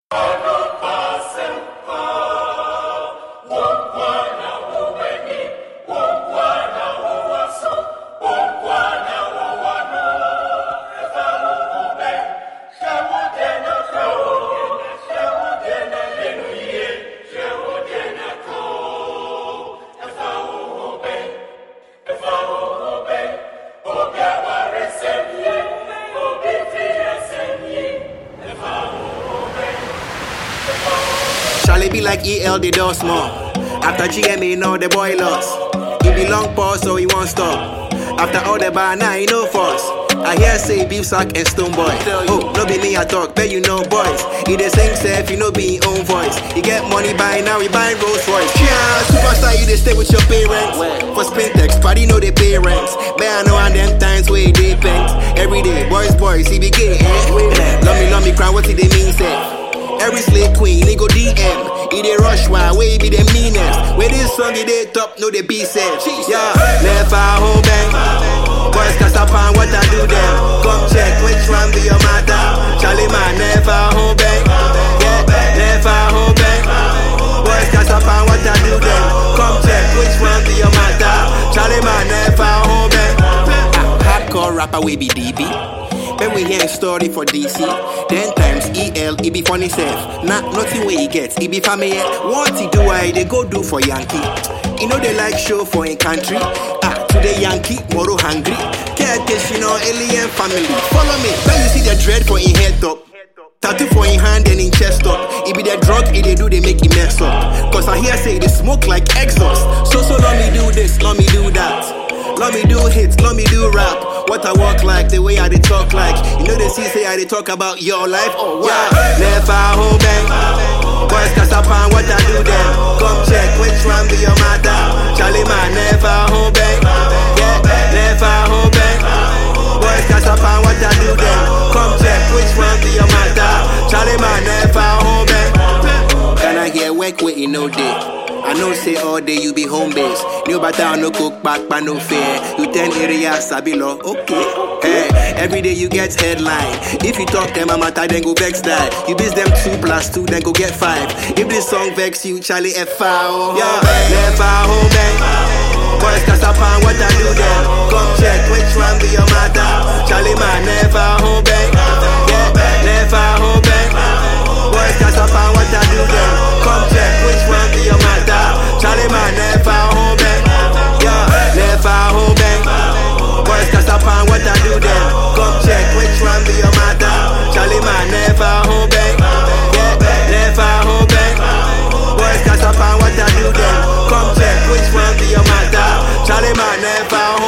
Charlie be like EL, they do small. After GMA, know the boy lost. He be long pause, so he won't stop. After all the bar, now he no force. I hear say Beef Sack and Stone Boy. Oh, no be me I talk, bet you know boys. He dey sing self, you know be his own voice. He get money by now, he buy Rolls Royce. Yeah, superstar, you dey stay with your parents. For Spintex, party know they pay rents. Bet I know and them times where he dey pens. Every day, boys, he be gay, eh? Love me, cry, what he dey mean, say? Every slave queen, they go DM. He dey rush one, way be the meanest. Where this song, he dey top, no they be safe. Yeah, never home bang. Boys cast up on what I do them. Come check which one be your mother. Charlie man, never home bang. Yeah, never home bang. Boys cast up on what I do them. Come check which one be your mother. Charlie man, never home bang. Hardcore rapper, we be DB. When we hear a story for DC, 10 times EL, he be funny self. Nah, nothing where he gets, he be family. What he do, I they go do for Yankee. You know they like show for a country. Today Yankee, tomorrow hungry. Care you know, alien family. Follow me, when you see the dread for in head top. Tattoo for in hand and in chest up. It be the drug, it they do, they make it mess up. Cause I hear say they smoke like exhaust. So let me do this, let me do that. Let me do hits, let me do rap. What I walk like, the way I they talk like. You know they see say I they talk about your life. Oh wow. Yeah, never home bang. Boys cast up on what I do them. Come check which one be your mother. Charlie man, never home bang. Yeah, never home bang. Boys cast up on what I do them. Come check which one be your mother. Charlie man, never home bang. Can I hear work with you no day? I know say all day you be home base. New butter no cook back but no fair. You 10 areas sabilo, okay. Hey, every day you get headline. If you talk them a matter then go vex that. You biz them 2+2 then go get 5. If this song vex you, Charlie F out. Yeah, never home bang. Boys cast up on what I do them. Come check which one be your mother. Charlie man never home bang. Yeah, never home bang. Boys cast up on what I do them. Come check which one be your mother. Charlie man never home bang. Yeah, never home bang. Boys cast up on what I do them. Come check which one be your mother. Charlie man never home bang. Yeah, never home bang. Boys cast up on what I do them. Come check which one be your mother. Charlie man never home bang.